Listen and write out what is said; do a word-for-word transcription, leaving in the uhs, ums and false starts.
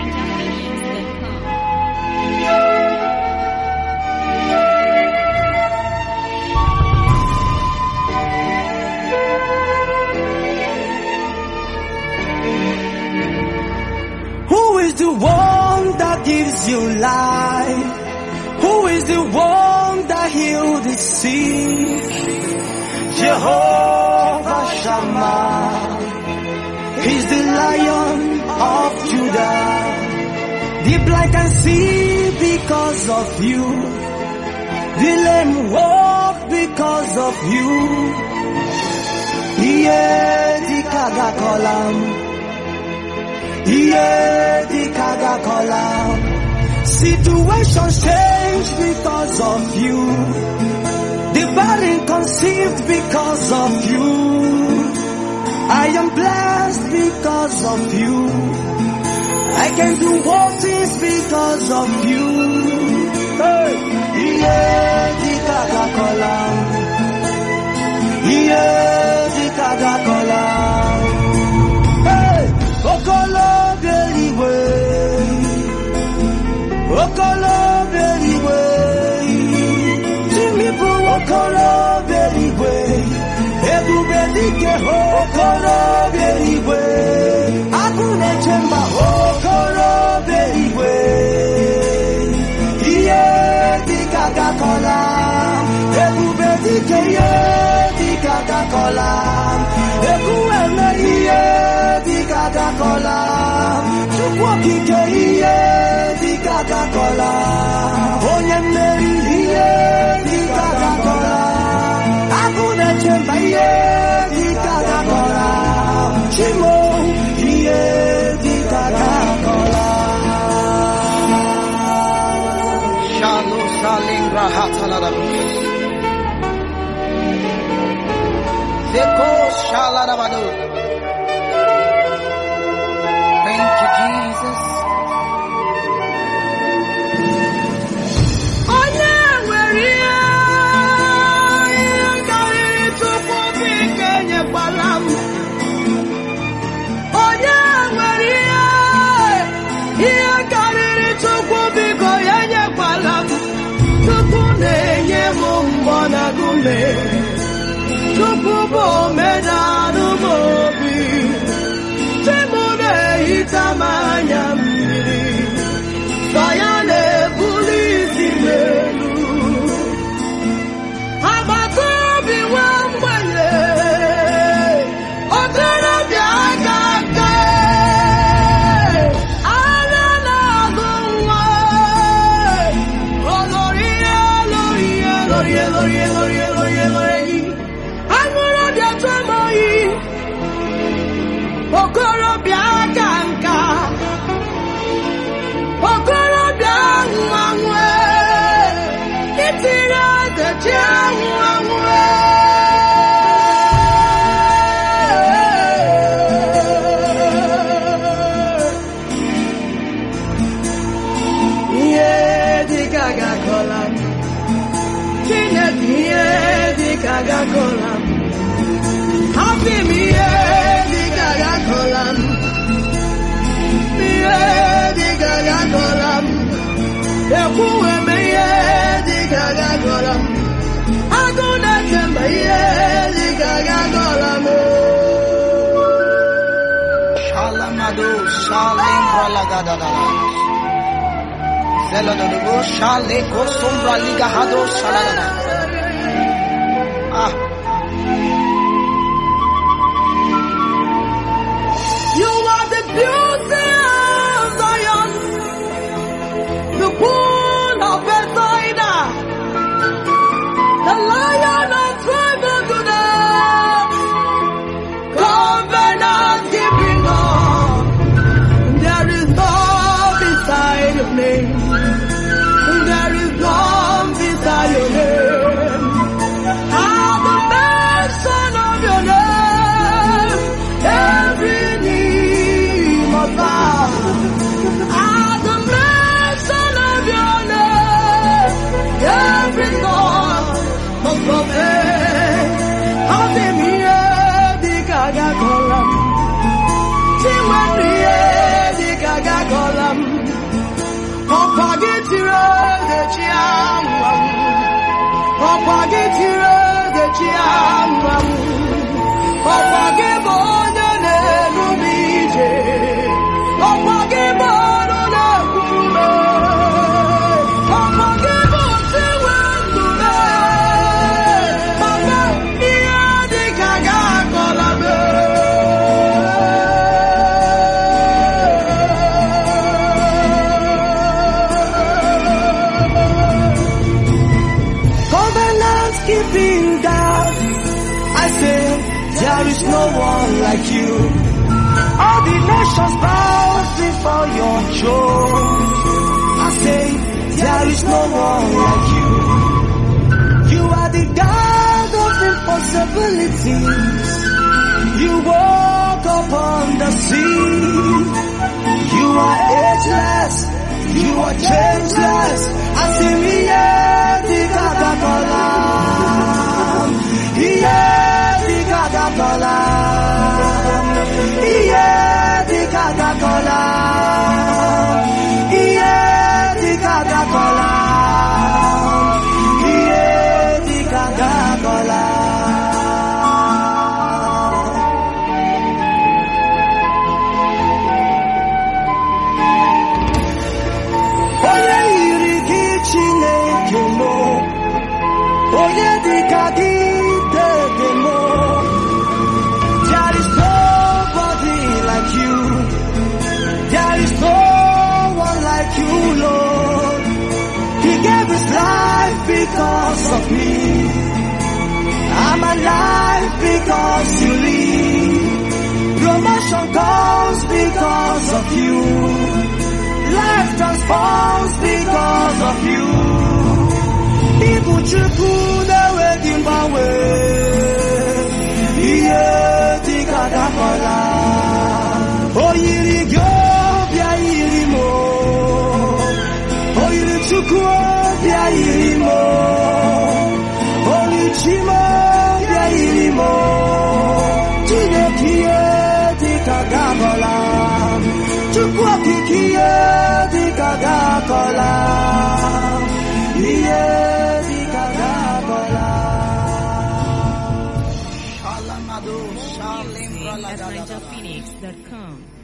niger phoenix dot com. Who is the one that gives you life? Who is the one that heals the sick? Jehovah Shammah. He's the Lion of Judah. The blind can see because of you. The lame walk because of you. Yeah, the Kaga Kolam. Yeah, the Kaga Kolam. Situations change because of you. The barren conceived because of you. I am blessed because of you. I can do all things because of you. Hey, yeah, the Kaga Kolam. Yeah, the Kaga Kolam. Hey, Okolo Beliwe. Okolo Beliwe. Jimmy Boo Okolo Beliwe. Edubedike Okolo Beliwe. Akune Chemba Okolo Beliwe. Iye di Kaga Kolam. Edubedike ye di Kaga Kolam. Ekueme iye di Kaga Kolam. Chukwokike iye di Kaga Kolam. Onyemeri iye di Kaga Kolam. Akune Chemba iye di Kaga Kolam. Chimo iye di Kaga Kolam. Shalu Salingra Hatalabus. Zeko Shalarabadu. Thank you, Jesus. Oh yeah, where you got it to put in Kenya Balam. Oh yeah, where you got it to put in Kenya Balam. To put in Yemumbana Gume. To put Medanu Mobi. Temune Itamanyamiri. Sayane Bulisi Melu. Abatobi Wambanye. Otera Biagake. Alana Gumwe. Oloria, Loria, Loria, Loria, Loria, Loria, Loria. Amuro de Tomoyi. Okoro Biaganka. Okoro Bianwangwe. Itira de Jianwangwe. Yeah, the Kaga Kolam. Tinet, yeah, the Kaga Kolam. Happy me, yeah, the Kaga Kolam. Yeah, the Kaga Kolam. Ekuwe me, yeah, the Kaga Kolam. Aguna Chemba, yeah, the Kaga Kolam. Shalamadu Shalingra Lagadada. Zeladago Shale Kosumbra Liga Hado Shalada. Ah. You are the beauty of Zion, the pool of Bethsaida, the Lion of tribe of Judah, covenant keeping God. There is none beside your name. There is none beside your name. Have no one like you. You are the God of impossibilities. You walk upon the sea. You are ageless. You are changeless. Asimiye di Coca-Cola. Yeah, di Coca-Cola. Yeah, di Coca-Cola. Yeah, di Coca-Cola. Yeah, di Coca-Cola. Oye iri gị Chineke mo. Oye dị ka gị dede mo. There is nobody like you. There is no one like you, Lord. He gave his life because of me. I'm alive because you live. Promotion comes because of you. Life transforms because of you. Ibu Chukwu na-enweghị mgbanwe. Ihe dị ka Coca-Cola. O yiri gị ọbịa yiri m. O yiri Chukwu ọbịa yiri m. O yiri Chi m ọbịa yiri m. Chineke ihe dị ka Coca-Cola. Chukwu okike ihe dị ka Coca-Cola. Ihe dị ka Coca-Cola. Shalamado, Music at shalimbralagadada. niger phoenix dot com.